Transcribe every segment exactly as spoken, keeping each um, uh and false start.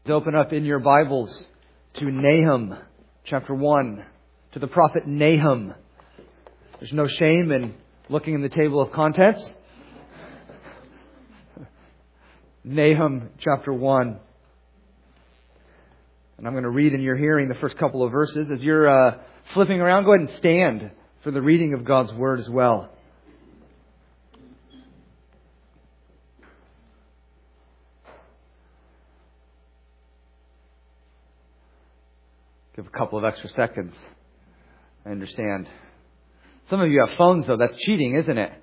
Open up in your Bibles to Nahum chapter one, to the prophet Nahum. There's no shame in looking in the table of contents. Nahum chapter one. And I'm going to read in your hearing the first couple of verses. As you're uh, flipping around, go ahead and stand for the reading of God's Word as well. Give a couple of extra seconds. I understand. Some of you have phones, though. That's cheating, isn't it?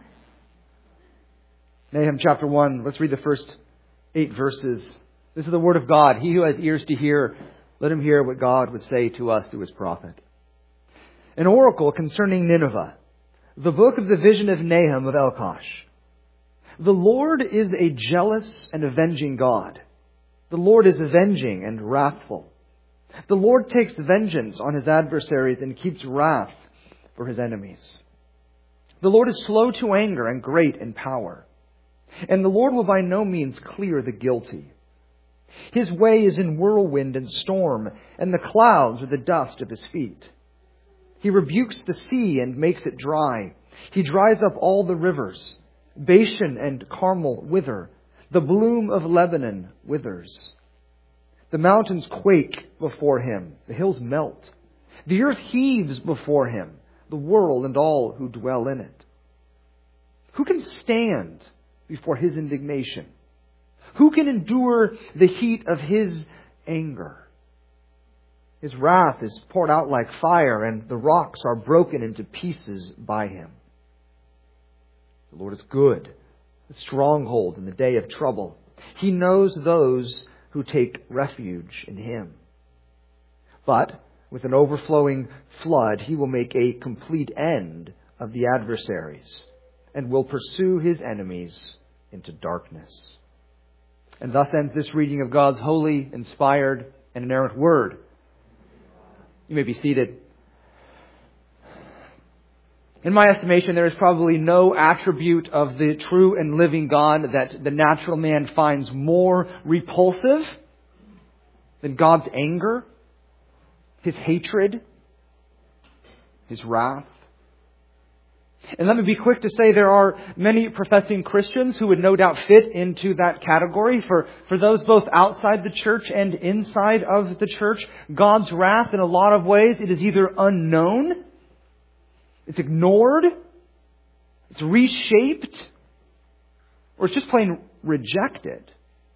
Nahum chapter one. Let's read the first eight verses. This is the Word of God. He who has ears to hear, let him hear what God would say to us through His prophet. An oracle concerning Nineveh. The book of the vision of Nahum of Elkosh. The Lord is a jealous and avenging God. The Lord is avenging and wrathful. The Lord takes vengeance on His adversaries and keeps wrath for His enemies. The Lord is slow to anger and great in power. And the Lord will by no means clear the guilty. His way is in whirlwind and storm, and the clouds are the dust of His feet. He rebukes the sea and makes it dry. He dries up all the rivers. Bashan and Carmel wither. The bloom of Lebanon withers. The mountains quake before Him. The hills melt. The earth heaves before Him, the world and all who dwell in it. Who can stand before His indignation? Who can endure the heat of His anger? His wrath is poured out like fire, and the rocks are broken into pieces by Him. The Lord is good, a stronghold in the day of trouble. He knows those who take refuge in Him. But with an overflowing flood, He will make a complete end of the adversaries and will pursue His enemies into darkness. And thus ends this reading of God's holy, inspired, and inerrant Word. You may be seated. In my estimation, there is probably no attribute of the true and living God that the natural man finds more repulsive than God's anger, His hatred, His wrath. And let me be quick to say there are many professing Christians who would no doubt fit into that category. For, for those both outside the church and inside of the church, God's wrath in a lot of ways, it is either unknown, it's ignored, it's reshaped, or it's just plain rejected.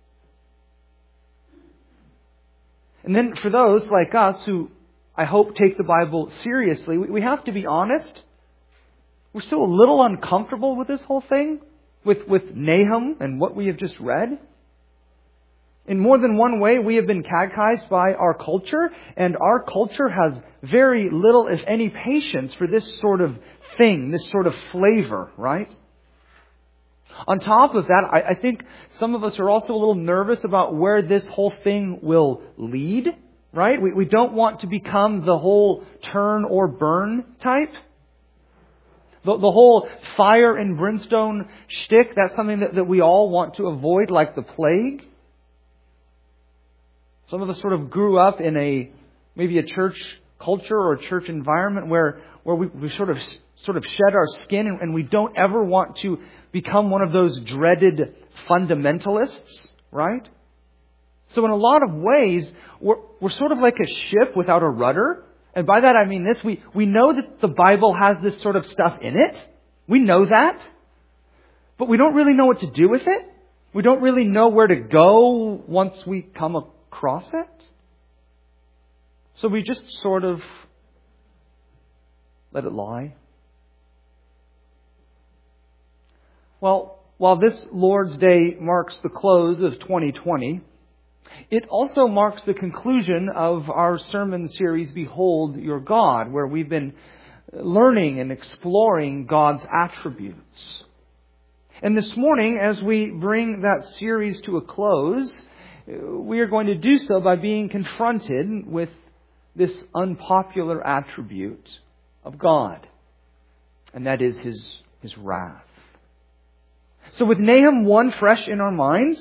And then for those like us who, I hope, take the Bible seriously, we have to be honest. We're still a little uncomfortable with this whole thing, with, with Nahum and what we have just read. In more than one way, we have been catechized by our culture, and our culture has very little, if any, patience for this sort of thing, this sort of flavor, right? On top of that, I, I think some of us are also a little nervous about where this whole thing will lead, right? We, we don't want to become the whole turn or burn type. The, the whole fire and brimstone shtick, that's something that, that we all want to avoid like the plague. Some of us sort of grew up in a maybe a church culture or a church environment where, where we, we sort of sort of shed our skin and, and we don't ever want to become one of those dreaded fundamentalists, right? So in a lot of ways, we're, we're sort of like a ship without a rudder. And by that I mean this, we, we know that the Bible has this sort of stuff in it. We know that. But we don't really know what to do with it. We don't really know where to go once we come across it. So we just sort of let it lie. Well, while this Lord's Day marks the close of twenty twenty, it also marks the conclusion of our sermon series, Behold Your God, where we've been learning and exploring God's attributes. And this morning, as we bring that series to a close, we are going to do so by being confronted with this unpopular attribute of God, and that is His, His wrath. So with Nahum one fresh in our minds,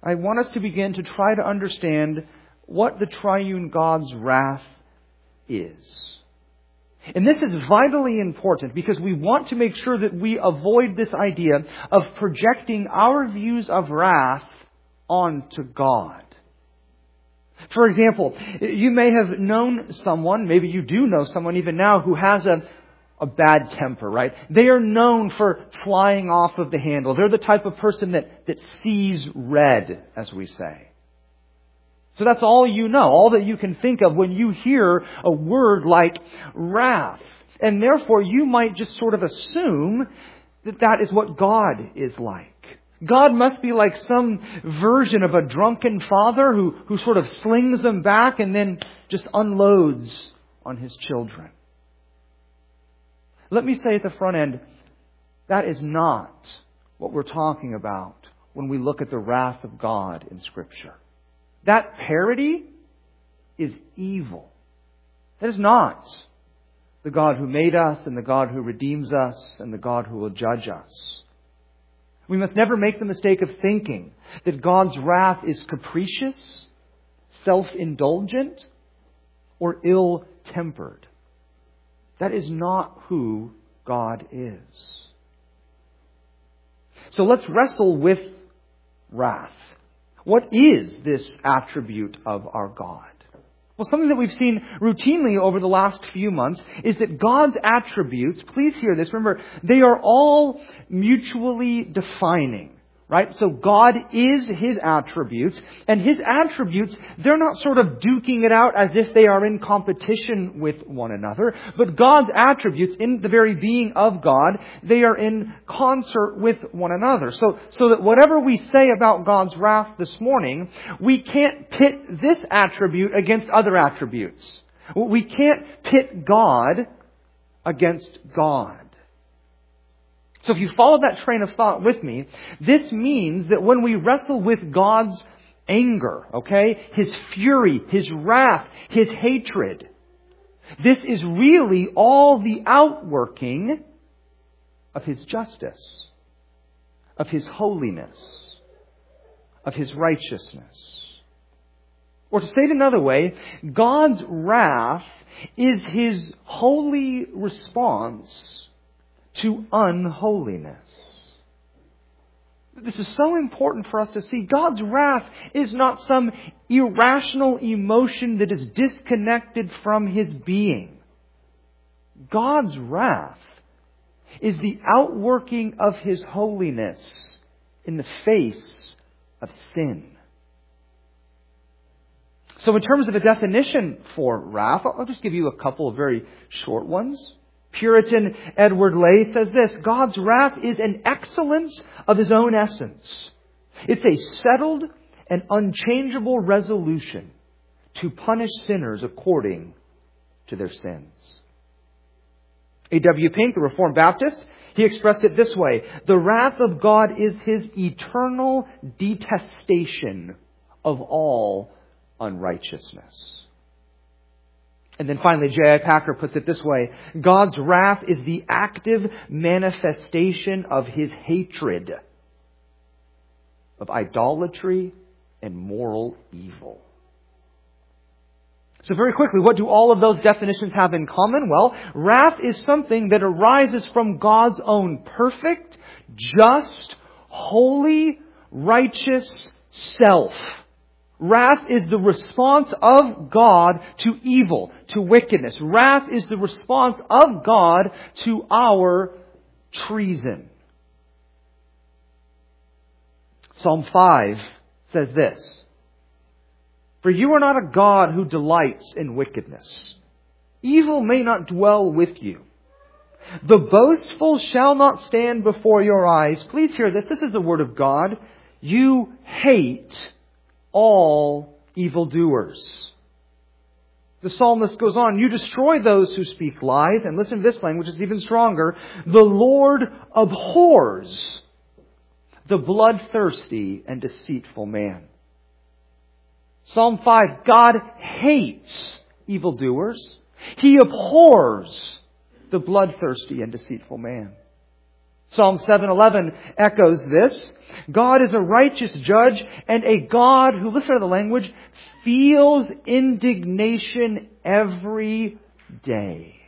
I want us to begin to try to understand what the triune God's wrath is. And this is vitally important because we want to make sure that we avoid this idea of projecting our views of wrath onto God. For example, you may have known someone, maybe you do know someone even now, who has a, a bad temper, right? They are known for flying off of the handle. They're the type of person that, that sees red, as we say. So that's all you know, all that you can think of when you hear a word like wrath. And therefore, you might just sort of assume that that is what God is like. God must be like some version of a drunken father who, who sort of slings them back and then just unloads on his children. Let me say at the front end, that is not what we're talking about when we look at the wrath of God in Scripture. That parody is evil. That is not the God who made us and the God who redeems us and the God who will judge us. We must never make the mistake of thinking that God's wrath is capricious, self-indulgent, or ill-tempered. That is not who God is. So let's wrestle with wrath. What is this attribute of our God? Well, something that we've seen routinely over the last few months is that God's attributes, please hear this, remember, they are all mutually defining. Right? So God is His attributes, and His attributes, they're not sort of duking it out as if they are in competition with one another, but God's attributes, in the very being of God, they are in concert with one another. So, so that whatever we say about God's wrath this morning, we can't pit this attribute against other attributes. We can't pit God against God. So if you follow that train of thought with me, this means that when we wrestle with God's anger, okay, His fury, His wrath, His hatred, this is really all the outworking of His justice, of His holiness, of His righteousness. Or to say it another way, God's wrath is His holy response to unholiness. This is so important for us to see. God's wrath is not some irrational emotion that is disconnected from His being. God's wrath is the outworking of His holiness in the face of sin. So in terms of a definition for wrath, I'll just give you a couple of very short ones. Puritan Edward Lay says this: God's wrath is an excellence of His own essence. It's a settled and unchangeable resolution to punish sinners according to their sins. A W Pink, the Reformed Baptist, he expressed it this way: the wrath of God is His eternal detestation of all unrighteousness. And then finally, J I Packer puts it this way: God's wrath is the active manifestation of His hatred of idolatry and moral evil. So very quickly, what do all of those definitions have in common? Well, wrath is something that arises from God's own perfect, just, holy, righteous self. Wrath is the response of God to evil, to wickedness. Wrath is the response of God to our treason. Psalm five says this: for you are not a God who delights in wickedness. Evil may not dwell with you. The boastful shall not stand before your eyes. Please hear this. This is the word of God. You hate all evildoers. The psalmist goes on: you destroy those who speak lies. And listen to this language, it's even stronger. The Lord abhors the bloodthirsty and deceitful man. Psalm five, God hates evildoers. He abhors the bloodthirsty and deceitful man. Psalm seven eleven echoes this. God is a righteous judge and a God who, listen to the language, feels indignation every day.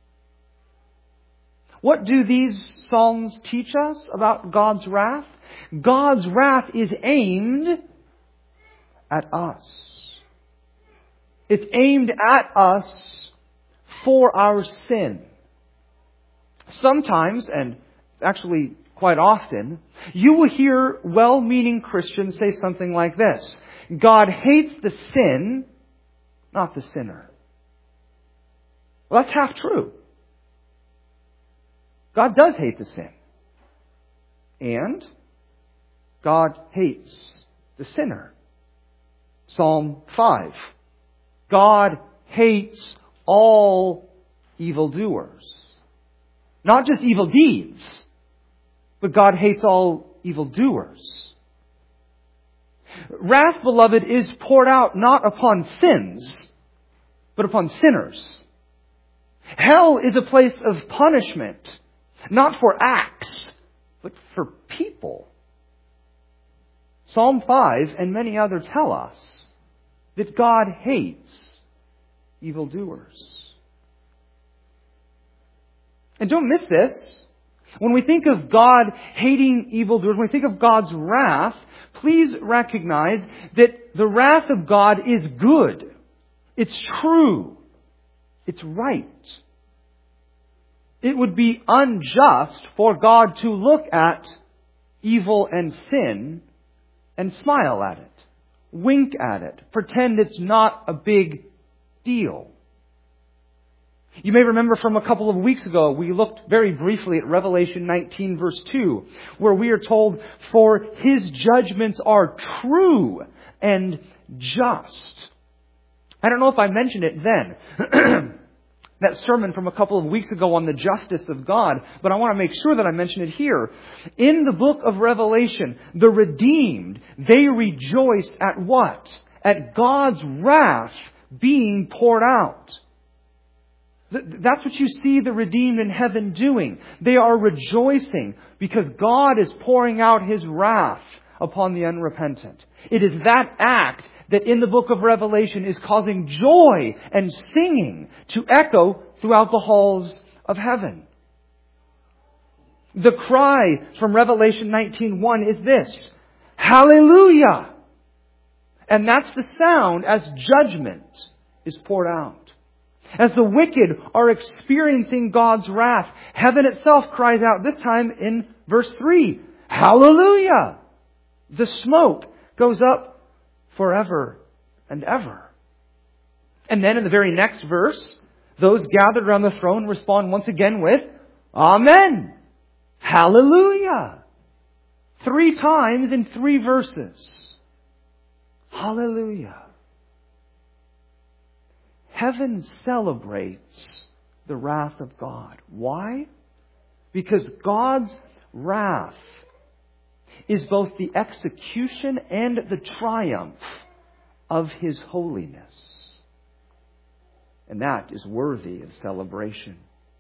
What do these Psalms teach us about God's wrath? God's wrath is aimed at us. It's aimed at us for our sin. Sometimes, and actually quite often, you will hear well-meaning Christians say something like this: God hates the sin, not the sinner. Well, that's half true. God does hate the sin. And God hates the sinner. Psalm five. God hates all evildoers. Not just evil deeds, but God hates all evildoers. Wrath, beloved, is poured out not upon sins, but upon sinners. Hell is a place of punishment, not for acts, but for people. Psalm five and many others tell us that God hates evildoers. And don't miss this. When we think of God hating evildoers, when we think of God's wrath, please recognize that the wrath of God is good. It's true. It's right. It would be unjust for God to look at evil and sin and smile at it, wink at it, pretend it's not a big deal. You may remember from a couple of weeks ago, we looked very briefly at Revelation nineteen verse two, where we are told, "For His judgments are true and just." I don't know if I mentioned it then, that sermon from a couple of weeks ago on the justice of God, but I want to make sure that I mention it here. In the book of Revelation, the redeemed, they rejoice at what? At God's wrath being poured out. That's what you see the redeemed in heaven doing. They are rejoicing because God is pouring out His wrath upon the unrepentant. It is that act that in the book of Revelation is causing joy and singing to echo throughout the halls of heaven. The cry from Revelation nineteen one is this: Hallelujah! And that's the sound as judgment is poured out. As the wicked are experiencing God's wrath, heaven itself cries out, this time in verse three, Hallelujah! The smoke goes up forever and ever. And then in the very next verse, those gathered around the throne respond once again with, Amen! Hallelujah! Three times in three verses. Hallelujah! Heaven celebrates the wrath of God. Why? Because God's wrath is both the execution and the triumph of His holiness. And that is worthy of celebration.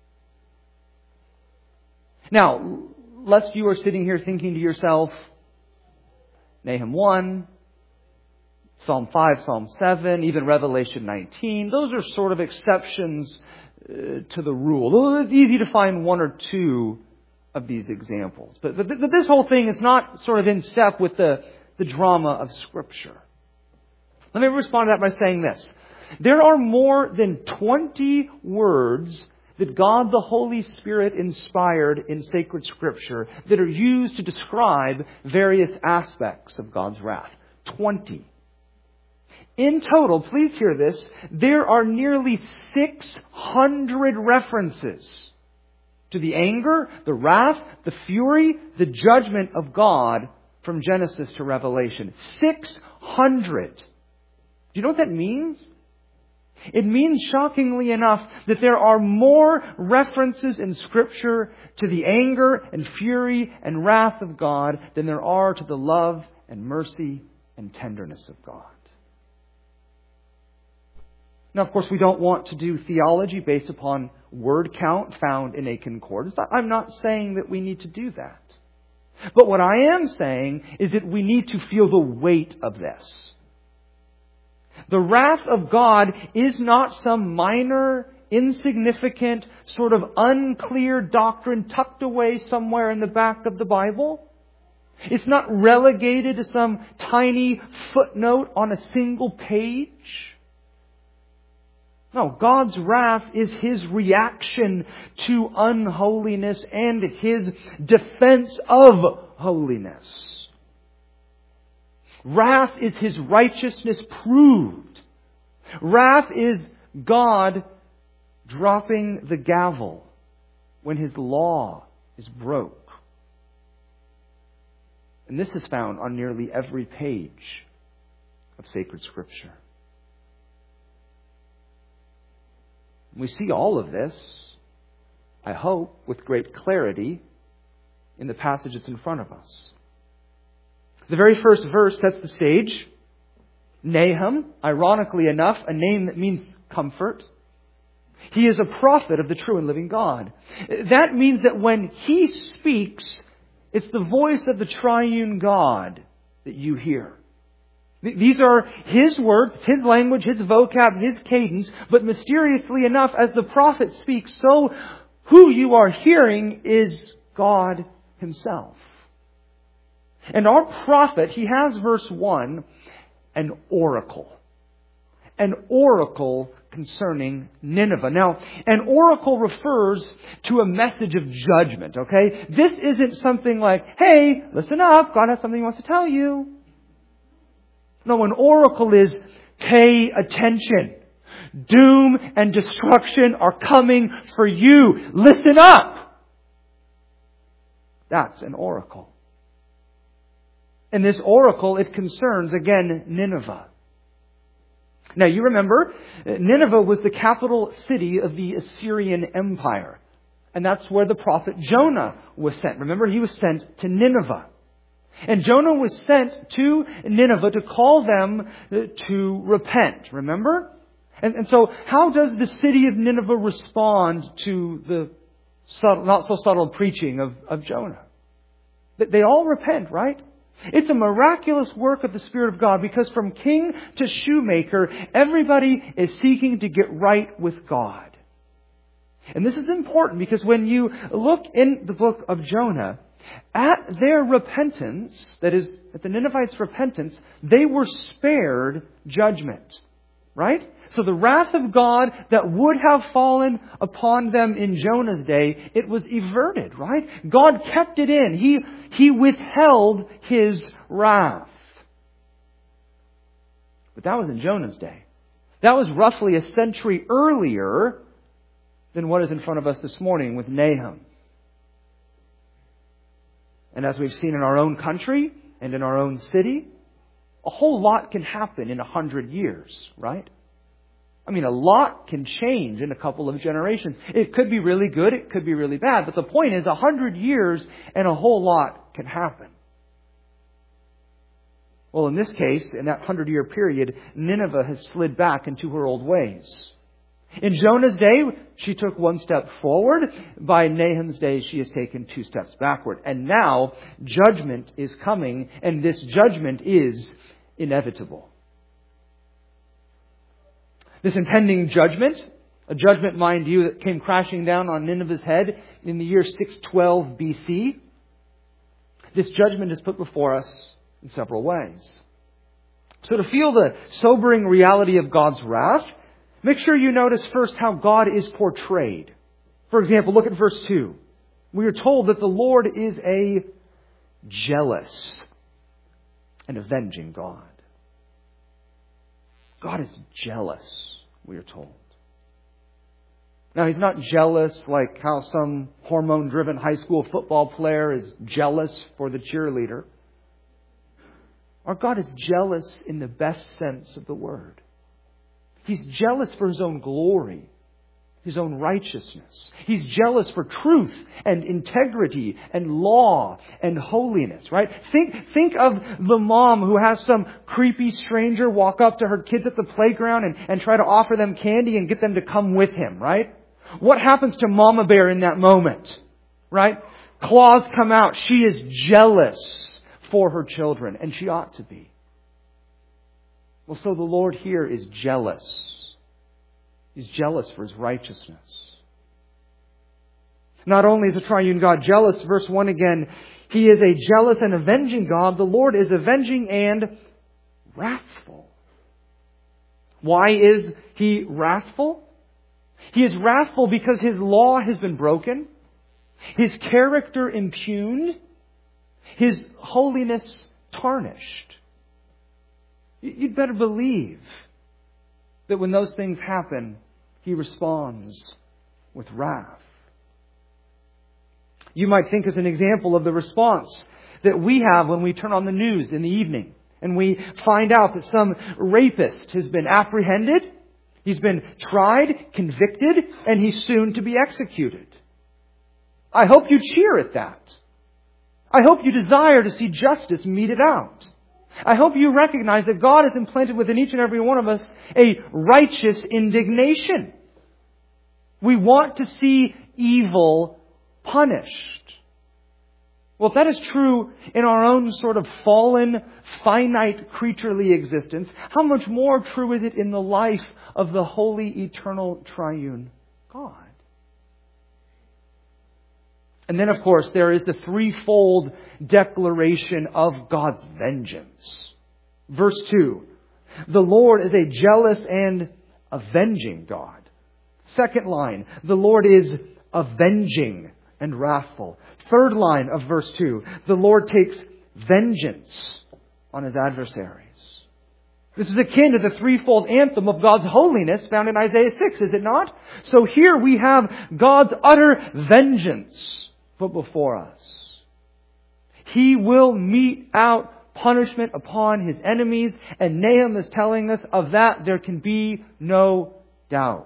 Now, lest you are sitting here thinking to yourself, Nahum one, Psalm five, Psalm seven, even Revelation nineteen, those are sort of exceptions uh, to the rule. It's easy to find one or two of these examples. But, but, but this whole thing is not sort of in step with the, the drama of Scripture. Let me respond to that by saying this. There are more than twenty words that God the Holy Spirit inspired in sacred Scripture that are used to describe various aspects of God's wrath. twenty. In total, please hear this, there are nearly six hundred references to the anger, the wrath, the fury, the judgment of God from Genesis to Revelation. six hundred. Do you know what that means? It means, shockingly enough, that there are more references in Scripture to the anger and fury and wrath of God than there are to the love and mercy and tenderness of God. Now, of course, we don't want to do theology based upon word count found in a concordance. I'm not saying that we need to do that. But what I am saying is that we need to feel the weight of this. The wrath of God is not some minor, insignificant, sort of unclear doctrine tucked away somewhere in the back of the Bible. It's not relegated to some tiny footnote on a single page. No, God's wrath is His reaction to unholiness and His defense of holiness. Wrath is His righteousness proved. Wrath is God dropping the gavel when His law is broke. And this is found on nearly every page of sacred Scripture. We see all of this, I hope, with great clarity in the passage that's in front of us. The very first verse sets the stage. Nahum, ironically enough, a name that means comfort. He is a prophet of the true and living God. That means that when he speaks, it's the voice of the triune God that you hear. These are His words, His language, His vocab, His cadence. But mysteriously enough, as the prophet speaks, so who you are hearing is God Himself. And our prophet, he has, verse one, an oracle. An oracle concerning Nineveh. Now, an oracle refers to a message of judgment, okay? This isn't something like, hey, listen up, God has something He wants to tell you. No, an oracle is, pay attention. Doom and destruction are coming for you. Listen up. That's an oracle. And this oracle, it concerns, again, Nineveh. Now, you remember, Nineveh was the capital city of the Assyrian Empire. And that's where the prophet Jonah was sent. Remember, he was sent to Nineveh. And Jonah was sent to Nineveh to call them to repent. Remember? And, and so, how does the city of Nineveh respond to the subtle, not so subtle preaching of, of Jonah? They all repent, right? It's a miraculous work of the Spirit of God, because from king to shoemaker, everybody is seeking to get right with God. And this is important because when you look in the book of Jonah, at their repentance, that is, at the Ninevites' repentance, they were spared judgment. Right? So the wrath of God that would have fallen upon them in Jonah's day, it was averted, right? God kept it in. He, he withheld His wrath. But that was in Jonah's day. That was roughly a century earlier than what is in front of us this morning with Nahum. And as we've seen in our own country and in our own city, a whole lot can happen in a hundred years, right? I mean, a lot can change in a couple of generations. It could be really good, it could be really bad. But the point is, a hundred years and a whole lot can happen. Well, in this case, in that hundred-year period, Nineveh has slid back into her old ways. In Jonah's day, she took one step forward. By Nahum's day, she has taken two steps backward. And now, judgment is coming, and this judgment is inevitable. This impending judgment, a judgment, mind you, that came crashing down on Nineveh's head in the year six twelve B C, this judgment is put before us in several ways. So to feel the sobering reality of God's wrath, make sure you notice first how God is portrayed. For example, look at verse two. We are told that the Lord is a jealous and avenging God. God is jealous, we are told. Now, He's not jealous like how some hormone-driven high school football player is jealous for the cheerleader. Our God is jealous in the best sense of the word. He's jealous for His own glory, His own righteousness. He's jealous for truth and integrity and law and holiness, right? Think, think of the mom who has some creepy stranger walk up to her kids at the playground and, and try to offer them candy and get them to come with him, right? What happens to Mama Bear in that moment, right? Claws come out. She is jealous for her children, and she ought to be. Well, so the Lord here is jealous. He's jealous for His righteousness. Not only is the triune God jealous, verse one again, He is a jealous and avenging God. The Lord is avenging and wrathful. Why is He wrathful? He is wrathful because His law has been broken, His character impugned, His holiness tarnished. You'd better believe that when those things happen, He responds with wrath. You might think as an example of the response that we have when we turn on the news in the evening and we find out that some rapist has been apprehended, he's been tried, convicted, and he's soon to be executed. I hope you cheer at that. I hope you desire to see justice meted out. I hope you recognize that God has implanted within each and every one of us a righteous indignation. We want to see evil punished. Well, if that is true in our own sort of fallen, finite, creaturely existence, how much more true is it in the life of the holy, eternal, triune God? And then, of course, there is the threefold declaration of God's vengeance. Verse two, the Lord is a jealous and avenging God. Second line, the Lord is avenging and wrathful. Third line of verse two, the Lord takes vengeance on His adversaries. This is akin to the threefold anthem of God's holiness found in Isaiah six, is it not? So here we have God's utter vengeance put before us. He will mete out punishment upon His enemies, and Nahum is telling us of that there can be no doubt.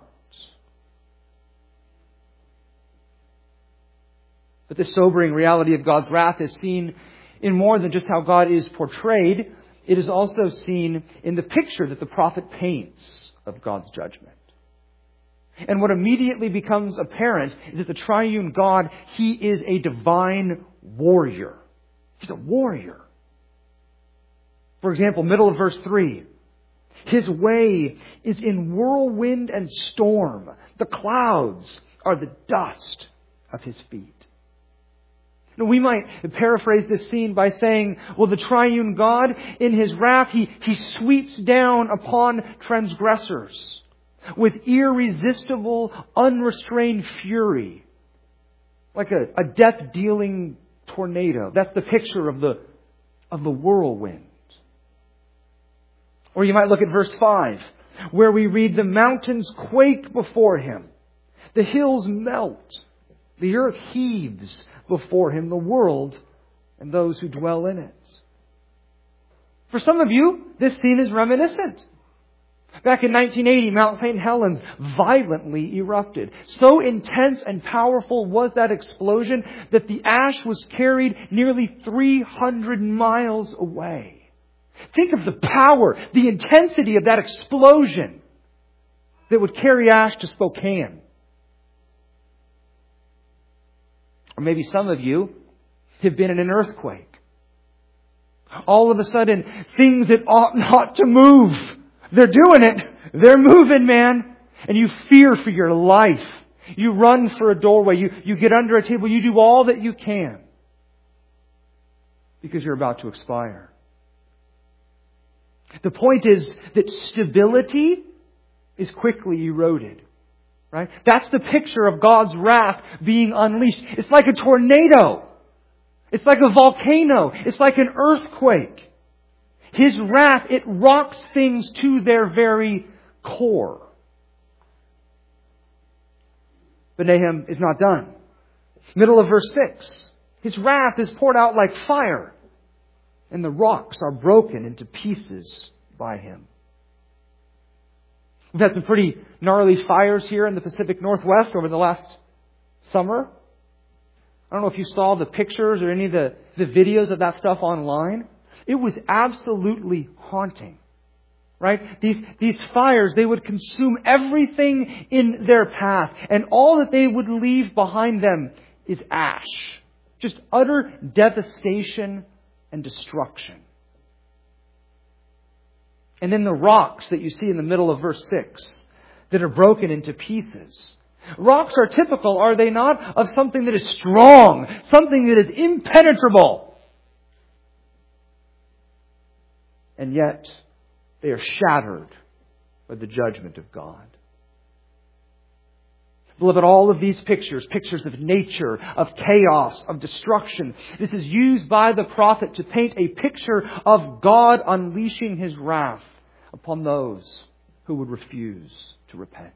But the sobering reality of God's wrath is seen in more than just how God is portrayed. It is also seen in the picture that the prophet paints of God's judgment. And what immediately becomes apparent is that the triune God, He is a divine warrior. He's a warrior. For example, middle of verse three. His way is in whirlwind and storm. The clouds are the dust of His feet. Now, we might paraphrase this scene by saying, well, the triune God, in His wrath, He, he sweeps down upon transgressors with irresistible, unrestrained fury, like a, a death-dealing tornado. That's the picture of the, of the whirlwind. Or you might look at verse five, where we read, the mountains quake before Him, the hills melt, the earth heaves before Him, the world and those who dwell in it. For some of you, this scene is reminiscent. Back in nineteen eighty, Mount Saint Helens violently erupted. So intense and powerful was that explosion that the ash was carried nearly three hundred miles away. Think of the power, the intensity of that explosion that would carry ash to Spokane. Or maybe some of you have been in an earthquake. All of a sudden, things that ought not to move, they're doing it. They're moving, man. And you fear for your life. You run for a doorway. You, you get under a table. You do all that you can because you're about to expire. The point is that stability is quickly eroded. Right? That's the picture of God's wrath being unleashed. It's like a tornado. It's like a volcano. It's like an earthquake. His wrath, it rocks things to their very core. But Nahum is not done. Middle of verse six. His wrath is poured out like fire, and the rocks are broken into pieces by Him. We've had some pretty gnarly fires here in the Pacific Northwest over the last summer. I don't know if you saw the pictures or any of the, the videos of that stuff online. It was absolutely haunting. Right? These, these fires, they would consume everything in their path. And all that they would leave behind them is ash. Just utter devastation and destruction. And then the rocks that you see in the middle of verse six that are broken into pieces. Rocks are typical, are they not, of something that is strong, something that is impenetrable. And yet, they are shattered by the judgment of God. Beloved, all of these pictures, pictures of nature, of chaos, of destruction, this is used by the prophet to paint a picture of God unleashing His wrath upon those who would refuse to repent.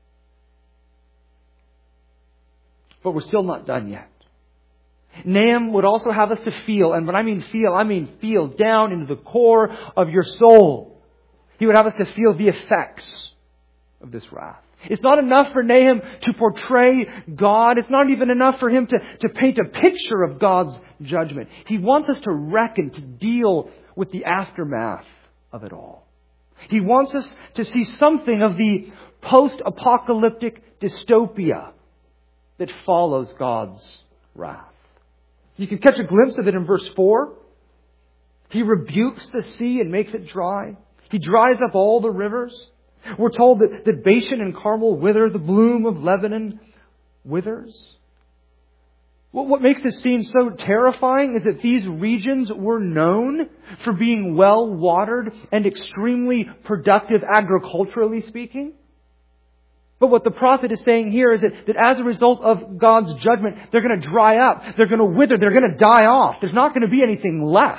But we're still not done yet. Nahum would also have us to feel, and when I mean feel, I mean feel down into the core of your soul. He would have us to feel the effects of this wrath. It's not enough for Nahum to portray God. It's not even enough for him to, to paint a picture of God's judgment. He wants us to reckon, to deal with the aftermath of it all. He wants us to see something of the post-apocalyptic dystopia that follows God's wrath. You can catch a glimpse of it in verse four. He rebukes the sea and makes it dry. He dries up all the rivers. We're told that, that Bashan and Carmel wither, the bloom of Lebanon withers. What, what makes this scene so terrifying is that these regions were known for being well-watered and extremely productive agriculturally speaking. But what the prophet is saying here is that, that as a result of God's judgment, they're going to dry up, they're going to wither, they're going to die off. There's not going to be anything left.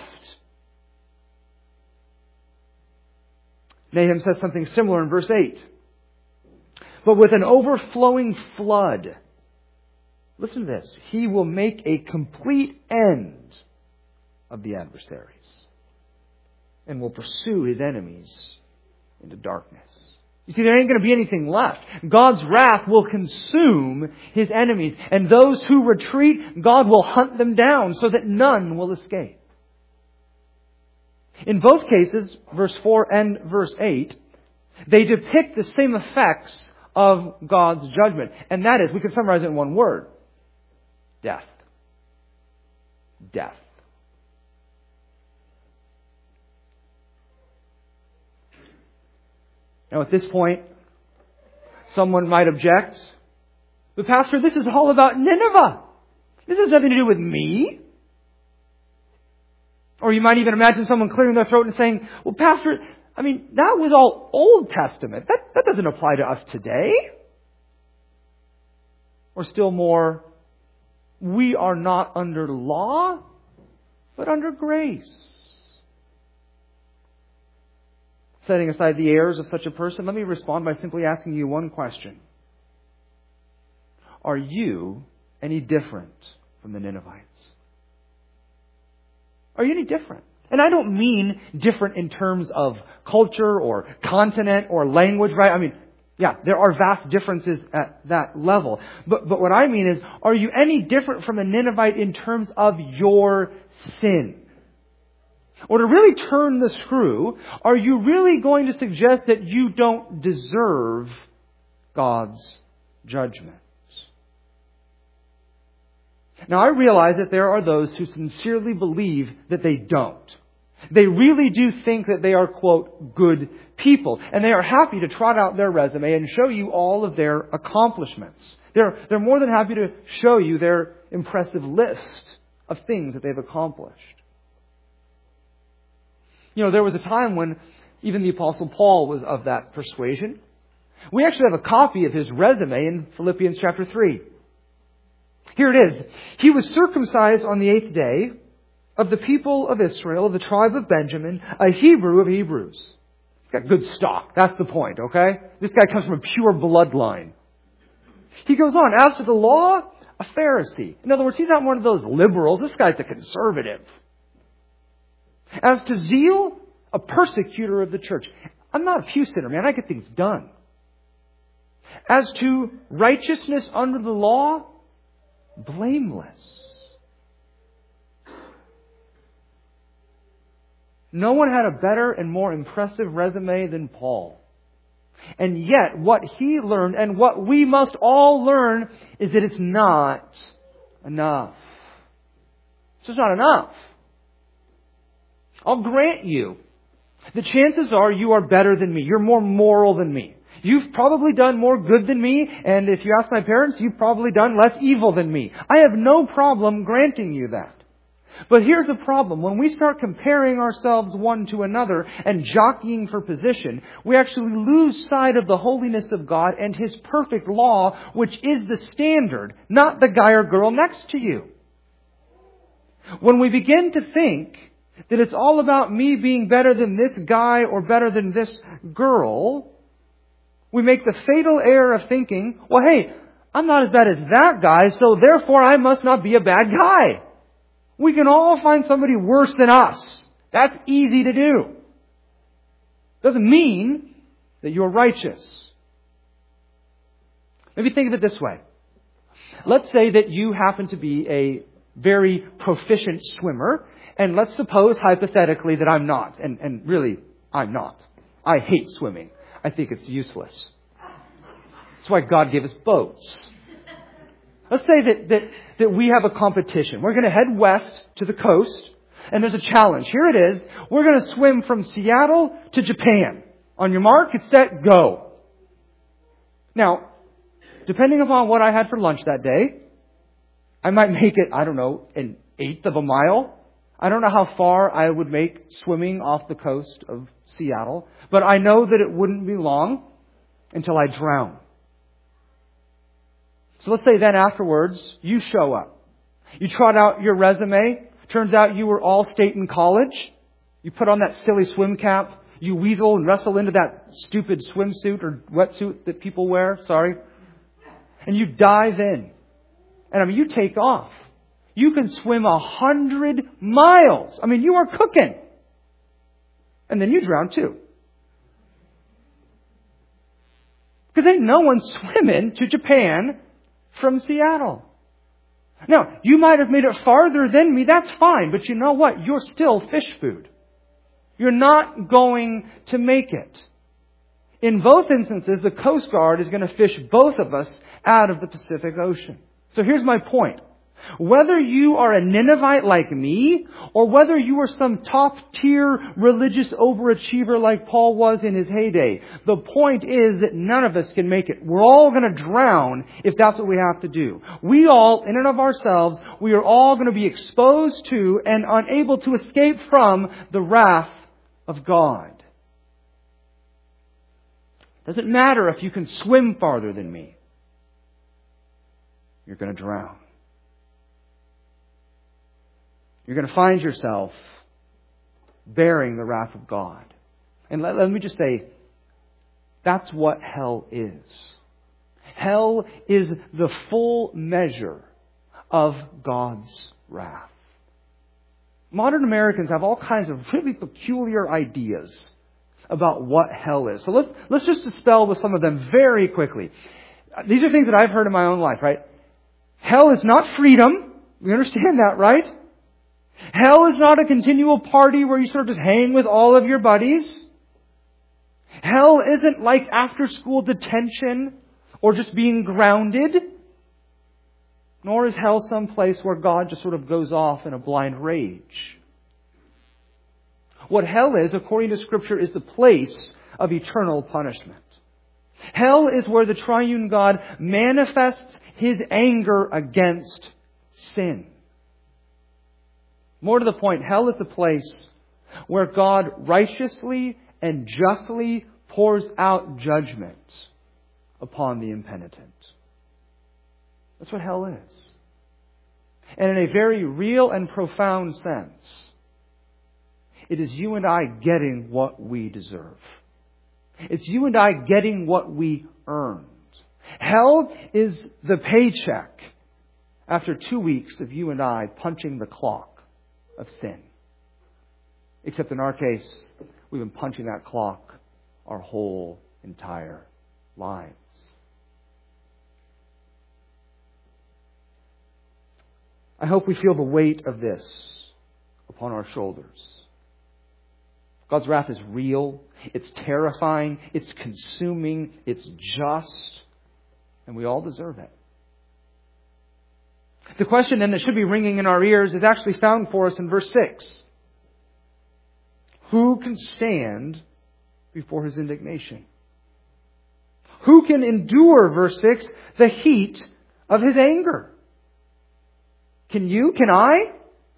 Nahum says something similar in verse eight. But with an overflowing flood, listen to this, He will make a complete end of the adversaries and will pursue His enemies into darkness. You see, there ain't going to be anything left. God's wrath will consume His enemies. And those who retreat, God will hunt them down so that none will escape. In both cases, verse four and verse eight, they depict the same effects of God's judgment. And that is, we can summarize it in one word. Death. Death. Now at this point, someone might object, but Pastor, this is all about Nineveh. This has nothing to do with me. Or you might even imagine someone clearing their throat and saying, well, Pastor, I mean, that was all Old Testament. That, that doesn't apply to us today. Or still more, we are not under law, but under grace. Setting aside the errors of such a person, let me respond by simply asking you one question. Are you any different from the Ninevites? Are you any different? And I don't mean different in terms of culture or continent or language, right? I mean, yeah, there are vast differences at that level. But, but what I mean is, are you any different from a Ninevite in terms of your sin? Or to really turn the screw, are you really going to suggest that you don't deserve God's judgment? Now, I realize that there are those who sincerely believe that they don't. They really do think that they are, quote, good people. And they are happy to trot out their resume and show you all of their accomplishments. They're, they're more than happy to show you their impressive list of things that they've accomplished. You know, there was a time when even the Apostle Paul was of that persuasion. We actually have a copy of his resume in Philippians chapter three. Here it is. He was circumcised on the eighth day of the people of Israel, of the tribe of Benjamin, a Hebrew of Hebrews. He's got good stock. That's the point, okay? This guy comes from a pure bloodline. He goes on, as to the law, a Pharisee. In other words, he's not one of those liberals. This guy's a conservative. As to zeal, a persecutor of the church. I'm not a pew sitter, man. I get things done. As to righteousness under the law, blameless. No one had a better and more impressive resume than Paul. And yet, what he learned and what we must all learn is that it's not enough. It's just not enough. I'll grant you, the chances are you are better than me. You're more moral than me. You've probably done more good than me, and if you ask my parents, you've probably done less evil than me. I have no problem granting you that. But here's the problem. When we start comparing ourselves one to another and jockeying for position, we actually lose sight of the holiness of God and His perfect law, which is the standard, not the guy or girl next to you. When we begin to think that it's all about me being better than this guy or better than this girl, we make the fatal error of thinking, well, hey, I'm not as bad as that guy, so therefore I must not be a bad guy. We can all find somebody worse than us. That's easy to do. Doesn't mean that you're righteous. Maybe think of it this way. Let's say that you happen to be a very proficient swimmer, and let's suppose hypothetically that I'm not, and, and really, I'm not. I hate swimming. I think it's useless. That's why God gave us boats. Let's say that, that, that we have a competition. We're going to head west to the coast, and there's a challenge. Here it is. We're going to swim from Seattle to Japan. On your mark, get set, go. Now, depending upon what I had for lunch that day, I might make it, I don't know, an eighth of a mile. I don't know how far I would make swimming off the coast of Seattle, but I know that it wouldn't be long until I drown. So let's say then afterwards, you show up. You trot out your resume. Turns out you were all state in college. You put on that silly swim cap. You weasel and wrestle into that stupid swimsuit or wetsuit that people wear. Sorry. And you dive in. And I mean, you take off. You can swim a hundred miles. I mean, you are cooking. And then you drown too. Because ain't no one swimming to Japan from Seattle. Now, you might have made it farther than me. That's fine. But you know what? You're still fish food. You're not going to make it. In both instances, the Coast Guard is going to fish both of us out of the Pacific Ocean. So here's my point. Whether you are a Ninevite like me, or whether you are some top-tier religious overachiever like Paul was in his heyday, the point is that none of us can make it. We're all going to drown if that's what we have to do. We all, in and of ourselves, we are all going to be exposed to and unable to escape from the wrath of God. Doesn't matter if you can swim farther than me. You're going to drown. You're going to find yourself bearing the wrath of God. And let, let me just say, that's what hell is. Hell is the full measure of God's wrath. Modern Americans have all kinds of really peculiar ideas about what hell is. So let's, let's just dispel with some of them very quickly. These are things that I've heard in my own life, right? Hell is not freedom. We understand that, right? Hell is not a continual party where you sort of just hang with all of your buddies. Hell isn't like after-school detention or just being grounded. Nor is hell some place where God just sort of goes off in a blind rage. What hell is, according to Scripture, is the place of eternal punishment. Hell is where the triune God manifests His anger against sin. More to the point, hell is the place where God righteously and justly pours out judgment upon the impenitent. That's what hell is. And in a very real and profound sense, it is you and I getting what we deserve. It's you and I getting what we earned. Hell is the paycheck after two weeks of you and I punching the clock of sin. Except in our case, we've been punching that clock our whole entire lives. I hope we feel the weight of this upon our shoulders. God's wrath is real. It's terrifying. It's consuming. It's just. And we all deserve it. The question then that should be ringing in our ears is actually found for us in verse six. Who can stand before His indignation? Who can endure, verse six, the heat of His anger? Can you? Can I?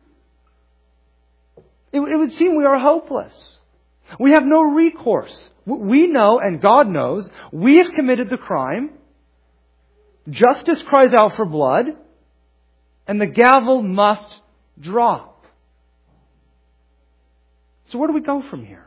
It, it would seem we are hopeless. We have no recourse. We know, and God knows, we have committed the crime. Justice cries out for blood. And the gavel must drop. So where do we go from here?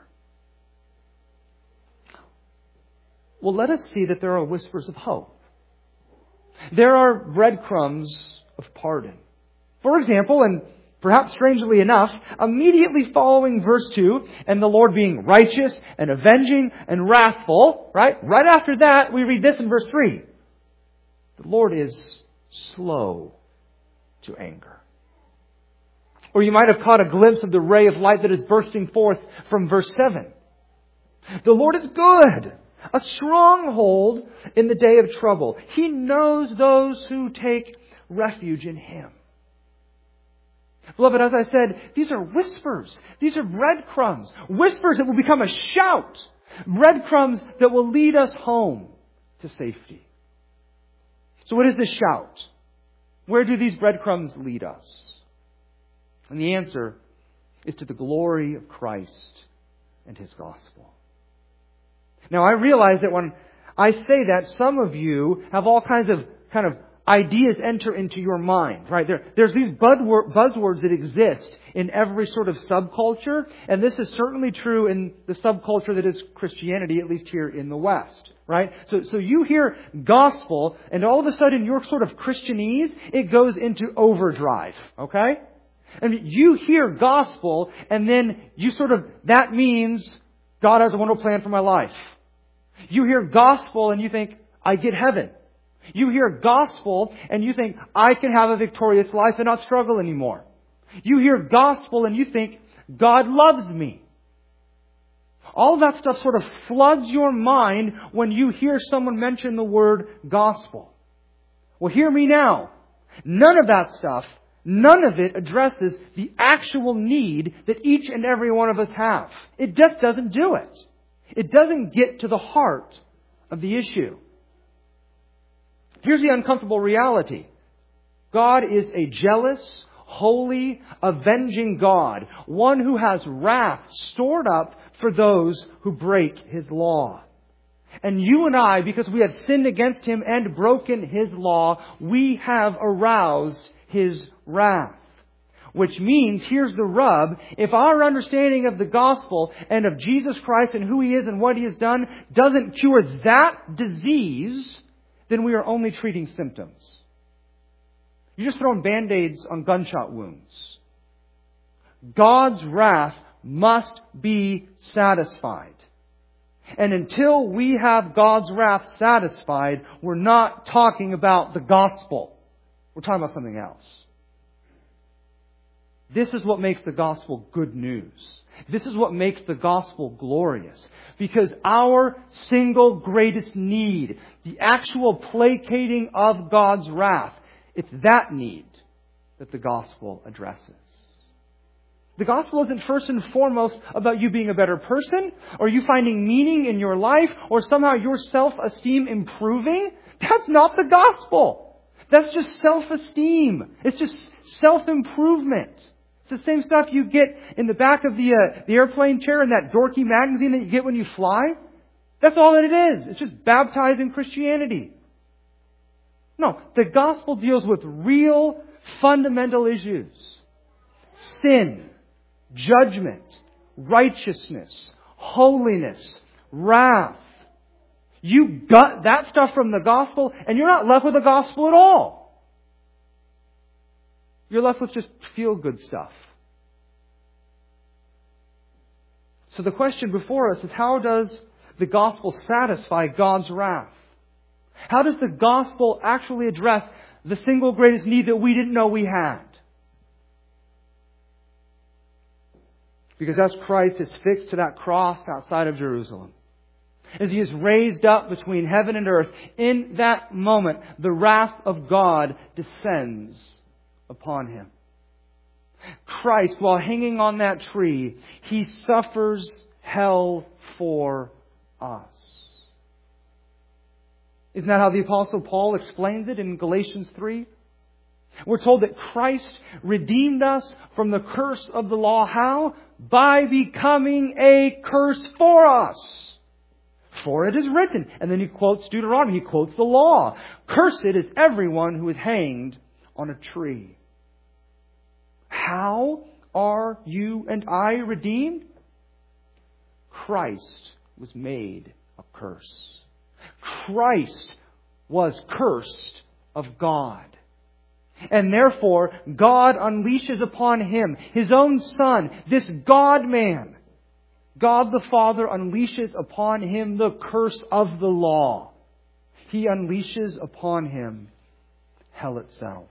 Well, let us see that there are whispers of hope. There are breadcrumbs of pardon. For example, and perhaps strangely enough, immediately following verse two, and the Lord being righteous and avenging and wrathful, right? Right after that, we read this in verse three. The Lord is slow to anger. Or you might have caught a glimpse of the ray of light that is bursting forth from verse seven. The Lord is good, a stronghold in the day of trouble. He knows those who take refuge in Him. Beloved, as I said, these are whispers. These are breadcrumbs. Whispers that will become a shout. Breadcrumbs that will lead us home to safety. So what is this shout? Where do these breadcrumbs lead us? And the answer is to the glory of Christ and His gospel. Now, I realize that when I say that, some of you have all kinds of kind of ideas enter into your mind, right? There, there's these buzzwords that exist in every sort of subculture, and this is certainly true in the subculture that is Christianity, at least here in the West, right? So, so you hear gospel, and all of a sudden your sort of Christianese, it goes into overdrive, okay? And you hear gospel, and then you sort of, that means God has a wonderful plan for my life. You hear gospel, and you think, I get heaven. You hear gospel and you think, I can have a victorious life and not struggle anymore. You hear gospel and you think, God loves me. All of that stuff sort of floods your mind when you hear someone mention the word gospel. Well, hear me now. None of that stuff, none of it addresses the actual need that each and every one of us have. It just doesn't do it. It doesn't get to the heart of the issue. Here's the uncomfortable reality. God is a jealous, holy, avenging God. One who has wrath stored up for those who break His law. And you and I, because we have sinned against Him and broken His law, we have aroused His wrath. Which means, here's the rub, if our understanding of the gospel and of Jesus Christ and who He is and what He has done doesn't cure that disease, then we are only treating symptoms. You're just throwing Band-Aids on gunshot wounds. God's wrath must be satisfied. And until we have God's wrath satisfied, we're not talking about the gospel. We're talking about something else. This is what makes the gospel good news. This is what makes the gospel glorious. Because our single greatest need, the actual placating of God's wrath, it's that need that the gospel addresses. The gospel isn't first and foremost about you being a better person, or you finding meaning in your life, or somehow your self-esteem improving. That's not the gospel. That's just self-esteem. It's just self-improvement. It's the same stuff you get in the back of the, uh, the airplane chair in that dorky magazine that you get when you fly. That's all that it is. It's just baptizing Christianity. No, the gospel deals with real fundamental issues. Sin, judgment, righteousness, holiness, wrath. You gut that stuff from the gospel and you're not left with the gospel at all. You're left with just feel-good stuff. So the question before us is, how does the gospel satisfy God's wrath? How does the gospel actually address the single greatest need that we didn't know we had? Because as Christ is fixed to that cross outside of Jerusalem, as He is raised up between heaven and earth, in that moment, the wrath of God descends upon Him. Christ, while hanging on that tree, He suffers hell for us. Isn't that how the Apostle Paul explains it in Galatians three? We're told that Christ redeemed us from the curse of the law. How? By becoming a curse for us. For it is written. And then he quotes Deuteronomy. He quotes the law. Cursed is everyone who is hanged on a tree. How are you and I redeemed? Christ was made a curse. Christ was cursed of God. And therefore, God unleashes upon Him His own Son, this God-man. God the Father unleashes upon Him the curse of the law. He unleashes upon Him hell itself.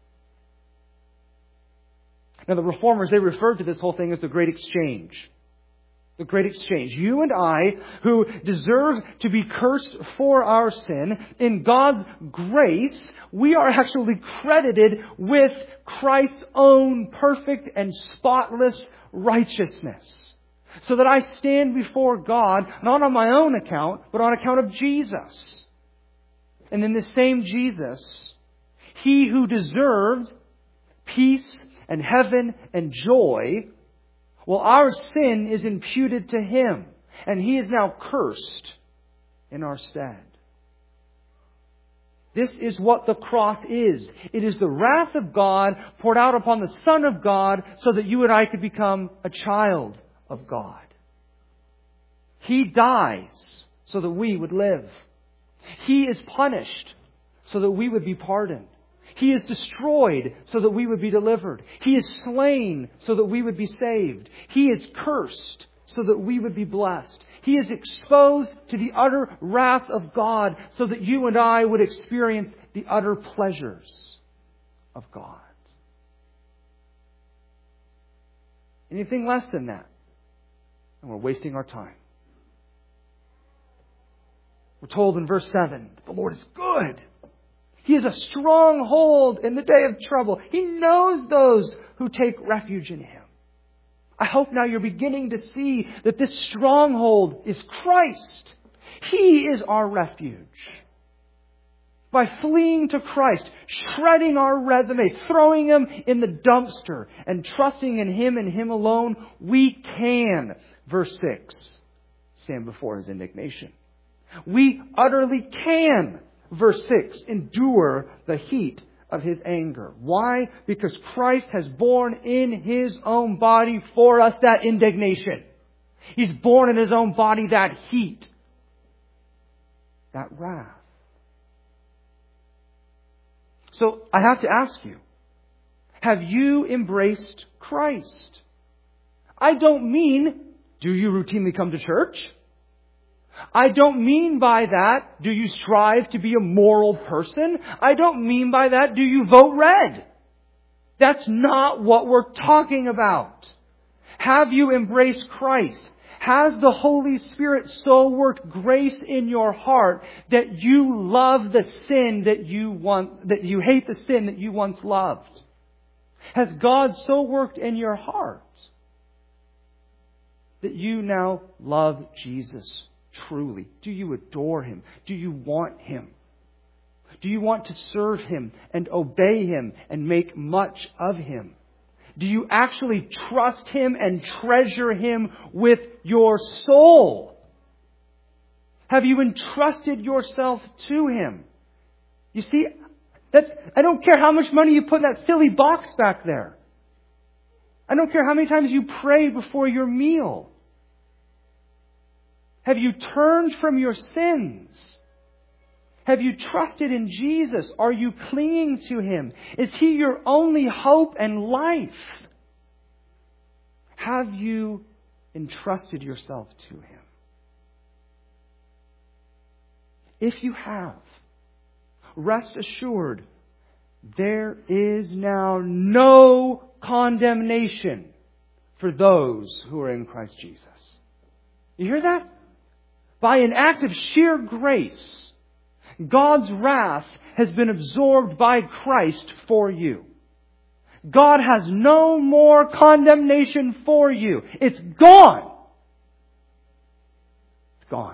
Now the Reformers, they referred to this whole thing as the Great Exchange. The Great Exchange. You and I, who deserve to be cursed for our sin, in God's grace, we are actually credited with Christ's own perfect and spotless righteousness. So that I stand before God, not on my own account, but on account of Jesus. And in the same Jesus, He who deserved peace and heaven and joy, well, our sin is imputed to Him, and He is now cursed in our stead. This is what the cross is. It is the wrath of God poured out upon the Son of God so that you and I could become a child of God. He dies so that we would live. He is punished so that we would be pardoned. He is destroyed so that we would be delivered. He is slain so that we would be saved. He is cursed so that we would be blessed. He is exposed to the utter wrath of God so that you and I would experience the utter pleasures of God. Anything less than that, and we're wasting our time. We're told in verse seven, the Lord is good. He is a stronghold in the day of trouble. He knows those who take refuge in Him. I hope now you're beginning to see that this stronghold is Christ. He is our refuge. By fleeing to Christ, shredding our resume, throwing them in the dumpster, and trusting in Him and Him alone, we can, verse six, stand before His indignation. We utterly can, verse six, endure the heat of His anger. Why? Because Christ has borne in His own body for us that indignation. He's borne in His own body that heat, that wrath. So I have to ask you, have you embraced Christ? I don't mean, do you routinely come to church? I don't mean by that, do you strive to be a moral person? I don't mean by that, do you vote red? That's not what we're talking about. Have you embraced Christ? Has the Holy Spirit so worked grace in your heart that you love the sin that you want, that you hate the sin that you once loved? Has God so worked in your heart that you now love Jesus truly? Do you adore Him? Do you want Him? Do you want to serve Him and obey Him and make much of Him? Do you actually trust Him and treasure Him with your soul? Have you entrusted yourself to Him? You see, that's, I don't care how much money you put in that silly box back there. I don't care how many times you pray before your meal. Have you turned from your sins? Have you trusted in Jesus? Are you clinging to Him? Is He your only hope and life? Have you entrusted yourself to Him? If you have, rest assured, there is now no condemnation for those who are in Christ Jesus. You hear that? By an act of sheer grace, God's wrath has been absorbed by Christ for you. God has no more condemnation for you. It's gone. It's gone.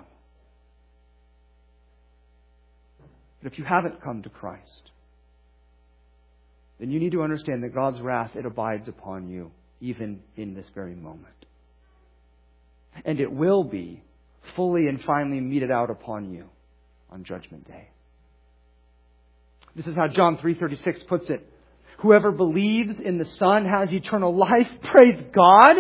But if you haven't come to Christ, then you need to understand that God's wrath, it abides upon you, even in this very moment. And it will be fully and finally meted out upon you on Judgment Day. This is how John three thirty-six puts it. Whoever believes in the Son has eternal life. Praise God.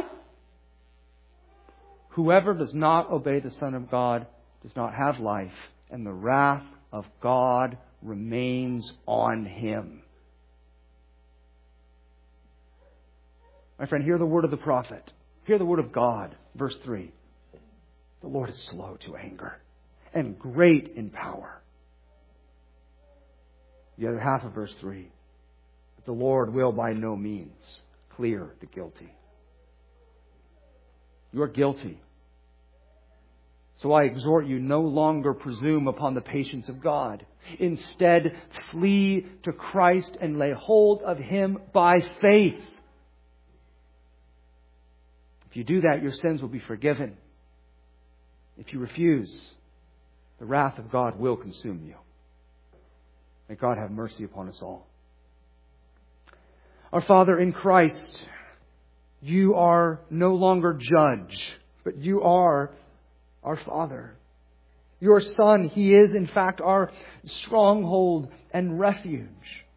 Whoever does not obey the Son of God does not have life, and the wrath of God remains on him. My friend, hear the word of the prophet. Hear the word of God. Verse three. The Lord is slow to anger and great in power. The other half of verse three. But the Lord will by no means clear the guilty. You are guilty. So I exhort you, no longer presume upon the patience of God. Instead, flee to Christ and lay hold of Him by faith. If you do that, your sins will be forgiven. If you refuse, the wrath of God will consume you. May God have mercy upon us all. Our Father in Christ, you are no longer judge, but you are our Father. Your Son, He is in fact our stronghold and refuge.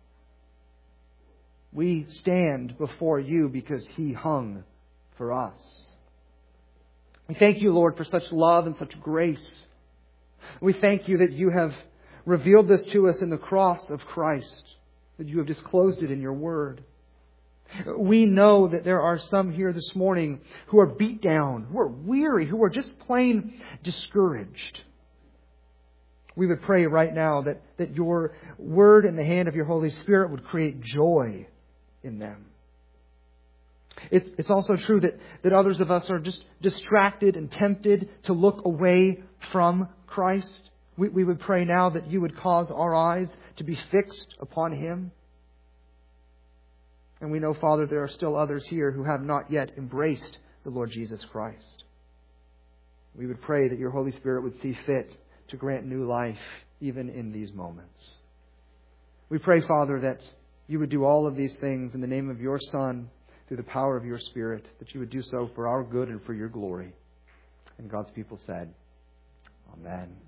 We stand before you because He hung for us. We thank you, Lord, for such love and such grace. We thank you that you have revealed this to us in the cross of Christ, that you have disclosed it in your word. We know that there are some here this morning who are beat down, who are weary, who are just plain discouraged. We would pray right now that, that your word in the hand of your Holy Spirit would create joy in them. It's, it's also true that, that others of us are just distracted and tempted to look away from Christ. We, we would pray now that you would cause our eyes to be fixed upon Him. And we know, Father, there are still others here who have not yet embraced the Lord Jesus Christ. We would pray that your Holy Spirit would see fit to grant new life even in these moments. We pray, Father, that you would do all of these things in the name of your Son, through the power of your Spirit, that you would do so for our good and for your glory. And God's people said, Amen.